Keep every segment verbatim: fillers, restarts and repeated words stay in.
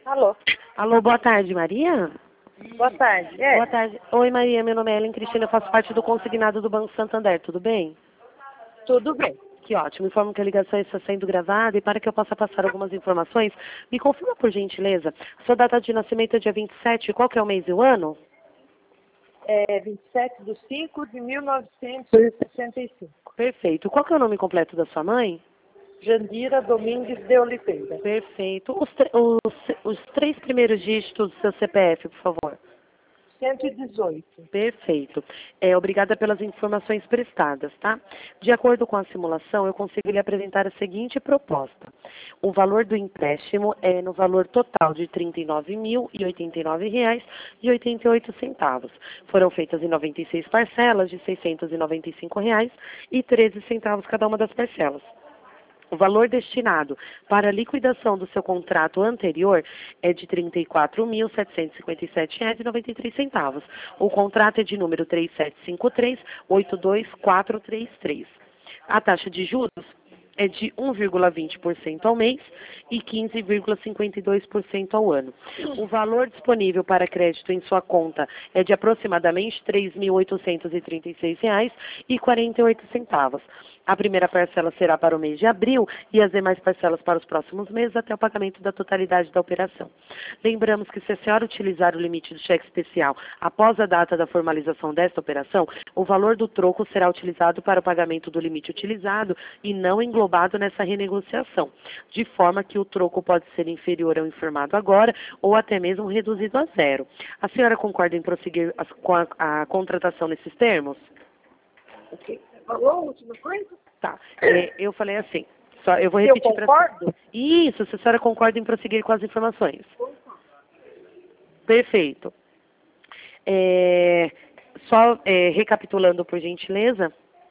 Alô? Alô, boa tarde, Maria? Boa tarde. É, Boa tarde. Oi, Maria, meu nome é Ellen Cristina, eu faço parte do consignado do Banco Santander, tudo bem? tudo bem. Que ótimo, informo que a ligação está sendo gravada e para que eu possa passar algumas informações, me confirma por gentileza, sua data de nascimento é dia vinte e sete, qual que é o mês e o ano? É vinte e sete de cinco de mil novecentos e sessenta e cinco. Perfeito. Qual que é o nome completo da sua mãe? Jandira Domingues de Oliveira. Perfeito. Os, tr- os, os três primeiros dígitos do seu C P F, por favor. cento e dezoito. Perfeito. É, obrigada pelas informações prestadas, tá? De acordo com a simulação, eu consigo lhe apresentar a seguinte proposta. O valor do empréstimo é no valor total de trinta e nove mil e oitenta e nove reais e oitenta e oito centavos. Foram feitas em noventa e seis parcelas de seiscentos e noventa e cinco reais e treze centavos cada uma das parcelas. O valor destinado para a liquidação do seu contrato anterior é de trinta e quatro mil setecentos e cinquenta e sete reais e noventa e três centavos. O contrato é de número três sete cinco três, oito dois quatro três três. A taxa de juros é de um vírgula vinte por cento ao mês e quinze vírgula cinquenta e dois por cento ao ano. O valor disponível para crédito em sua conta é de aproximadamente três mil oitocentos e trinta e seis reais e quarenta e oito centavos. A primeira parcela será para o mês de abril e as demais parcelas para os próximos meses até o pagamento da totalidade da operação. Lembramos que se a senhora utilizar o limite do cheque especial após a data da formalização desta operação, o valor do troco será utilizado para o pagamento do limite utilizado e não englobado nessa renegociação, de forma que o troco pode ser inferior ao informado agora ou até mesmo reduzido a zero. A senhora concorda em prosseguir as- com a, a contratação nesses termos? Ok. Falou a última coisa? Tá. É, eu falei assim, só, eu vou Se eu repetir para concordo? Isso, se a senhora concorda em prosseguir com as informações. Perfeito. É, só é, recapitulando, por gentileza,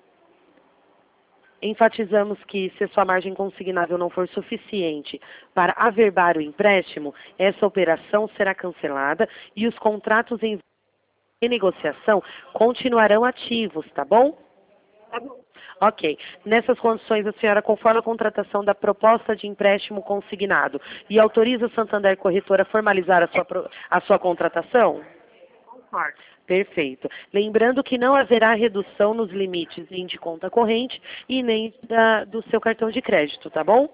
enfatizamos que se a sua margem consignável não for suficiente para averbar o empréstimo, essa operação será cancelada e os contratos em negociação continuarão ativos, tá bom? Tá bom. Ok. Nessas condições, a senhora conforma a contratação da proposta de empréstimo consignado e autoriza o Santander Corretora a formalizar a sua, pro- a sua contratação? Concordo. Perfeito. Lembrando que não haverá redução nos limites nem de conta corrente e nem da- do seu cartão de crédito, tá bom?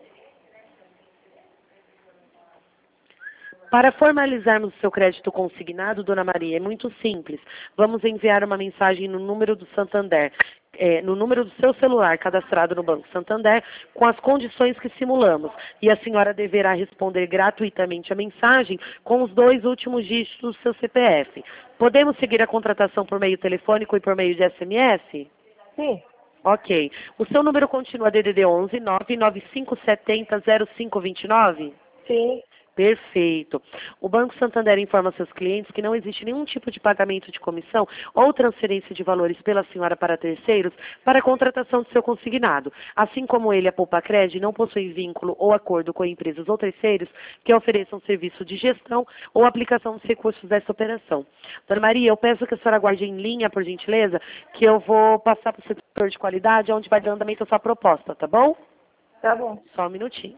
Para formalizarmos o seu crédito consignado, Dona Maria, é muito simples. Vamos enviar uma mensagem no número do Santander, eh, no número do seu celular cadastrado no Banco Santander, com as condições que simulamos. E a senhora deverá responder gratuitamente a mensagem com os dois últimos dígitos do seu C P F. Podemos seguir a contratação por meio telefônico e por meio de S M S? Sim. Ok. O seu número continua D D D onze nove nove cinco sete zero zero cinco dois nove? Sim. Perfeito. O Banco Santander informa seus clientes que não existe nenhum tipo de pagamento de comissão ou transferência de valores pela senhora para terceiros para a contratação do seu consignado. Assim como ele, a Poupa-Cred, não possui vínculo ou acordo com empresas ou terceiros que ofereçam serviço de gestão ou aplicação dos recursos dessa operação. Dona Maria, eu peço que a senhora guarde em linha, por gentileza, que eu vou passar para o setor de qualidade, onde vai dar andamento a sua proposta, tá bom? Tá bom. Só um minutinho.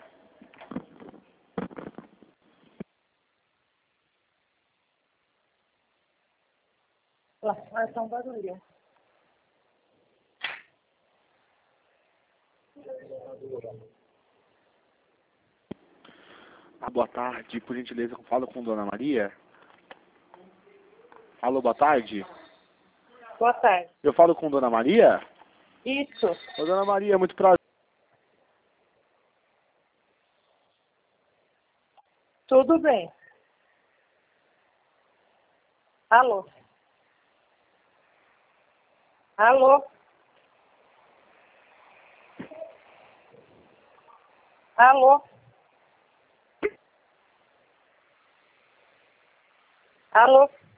Lá, vai tá um barulho. Ah, boa tarde, por gentileza, eu falo com Dona Maria. Alô, boa tarde. Boa tarde. Eu falo com Dona Maria? Isso. Ô, Dona Maria, muito prazer. Tudo bem. Alô? Alô? Alô? Alô?